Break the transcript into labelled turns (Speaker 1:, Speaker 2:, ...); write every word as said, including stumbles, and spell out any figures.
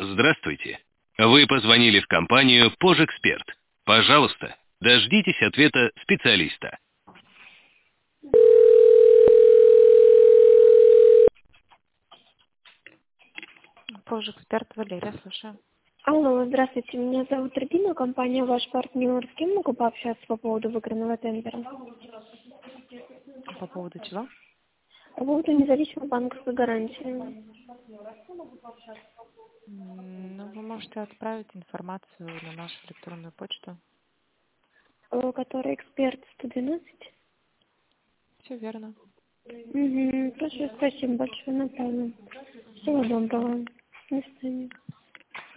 Speaker 1: Здравствуйте. Вы позвонили в компанию «Пожэксперт». Пожалуйста, дождитесь ответа специалиста.
Speaker 2: Пожэксперт, Валерия, слушаю.
Speaker 3: Алло, здравствуйте, меня зовут Рябина, компания «Ваш партнер». С кем могу пообщаться по поводу выигранного тендера?
Speaker 2: По поводу чего?
Speaker 3: По поводу независимой банковской гарантии.
Speaker 2: М, Ну, вы можете отправить информацию на нашу электронную почту.
Speaker 3: Э, Который эксперт сто двенадцать?
Speaker 2: Все верно.
Speaker 3: Угу, хорошо, спасибо большое, направлю. Всего доброго. До свидания.